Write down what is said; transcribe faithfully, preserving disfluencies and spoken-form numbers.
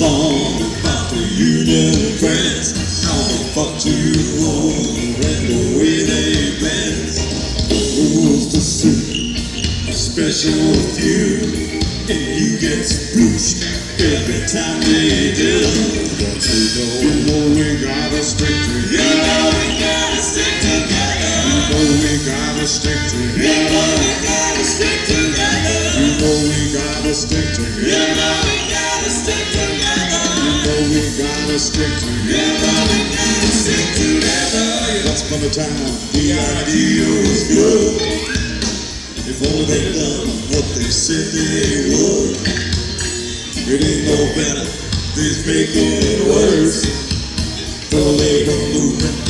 song about the Union friends, how they fought to war and the way they blend. Rules to suit a special few, and you get spooked every time they do. Don't you know, you know we gotta stick together. You know we gotta stick together. You know we gotta stick together. You know we gotta stick together. You know we gotta stick together. You know we gotta stick together. You know we gotta stick together. You know we gotta stick together. Once upon a time, the idea was good. If only they'd done what they said they would. It ain't no better, they's making it worse. The labor movement